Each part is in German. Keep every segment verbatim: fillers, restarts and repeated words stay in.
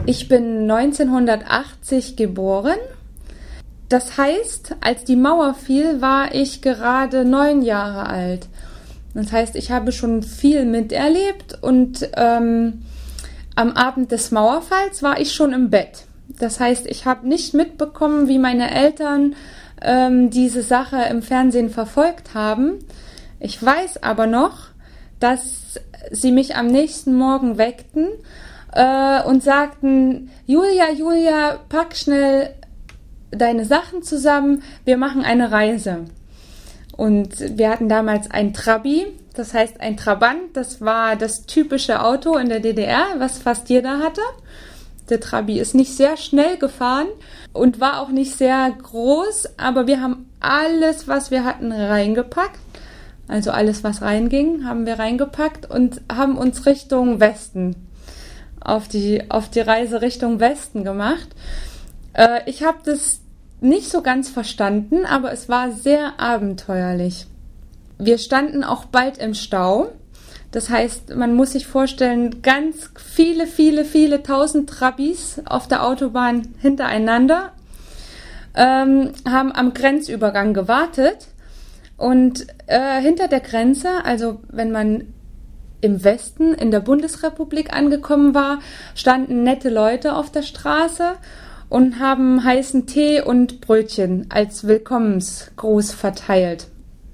Ich bin neunzehnhundertachtzig geboren. Das heißt, als die Mauer fiel, war ich gerade neun Jahre alt. Das heißt, ich habe schon viel miterlebt und ähm, am Abend des Mauerfalls war ich schon im Bett. Das heißt, ich habe nicht mitbekommen, wie meine Eltern ähm, diese Sache im Fernsehen verfolgt haben. Ich weiß aber noch, dass sie mich am nächsten Morgen weckten äh, und sagten, Julia, Julia, pack schnell deine Sachen zusammen, wir machen eine Reise. Und wir hatten damals ein Trabi, das heißt ein Trabant, das war das typische Auto in der D D R, was fast jeder hatte. Der Trabi ist nicht sehr schnell gefahren und war auch nicht sehr groß, aber wir haben alles, was wir hatten, reingepackt. Also alles, was reinging, haben wir reingepackt und haben uns Richtung Westen, auf die, auf die Reise Richtung Westen gemacht. Äh, ich habe das nicht so ganz verstanden, aber es war sehr abenteuerlich. Wir standen auch bald im Stau. Das heißt, man muss sich vorstellen, ganz viele, viele, viele tausend Trabis auf der Autobahn hintereinander ähm, haben am Grenzübergang gewartet. Und äh, hinter der Grenze, also wenn man im Westen in der Bundesrepublik angekommen war, standen nette Leute auf der Straße und haben heißen Tee und Brötchen als Willkommensgruß verteilt.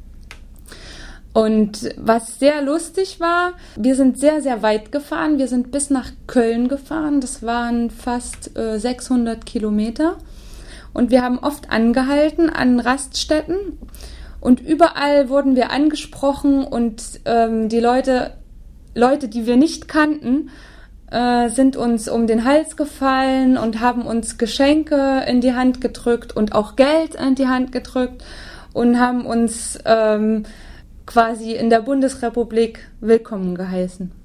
Und was sehr lustig war, wir sind sehr, sehr weit gefahren. Wir sind bis nach Köln gefahren. Das waren fast äh, sechshundert Kilometer. Und wir haben oft angehalten an Raststätten. Und überall wurden wir angesprochen und ähm, die Leute, Leute, die wir nicht kannten, äh, sind uns um den Hals gefallen und haben uns Geschenke in die Hand gedrückt und auch Geld in die Hand gedrückt und haben uns ähm, quasi in der Bundesrepublik willkommen geheißen.